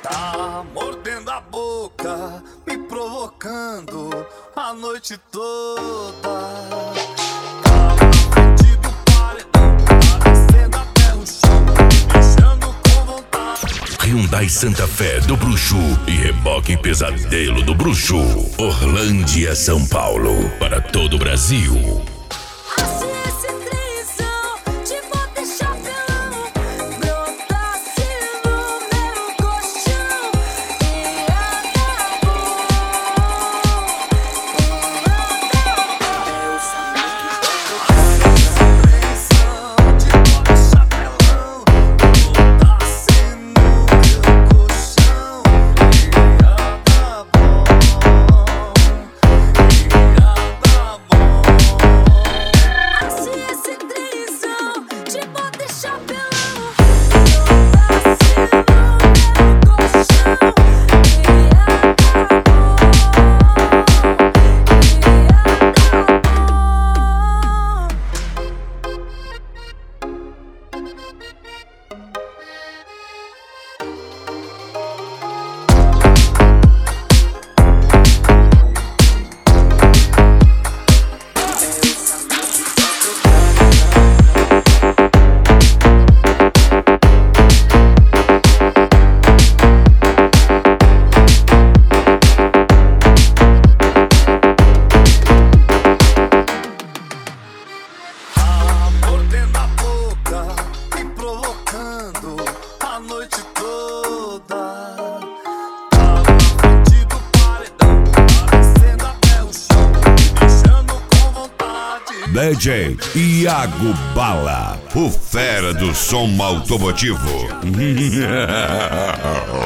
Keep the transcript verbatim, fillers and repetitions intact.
Tá mordendo a boca, me provocando a noite toda. Tá na frente do paredão, tá descendo até o chão, me deixando com vontade. Hyundai Santa Fé do Bruxo e reboque Pesadelo do Bruxo. Orlândia, São Paulo, para todo o Brasil. D J Iago Bala, o fera do som automotivo.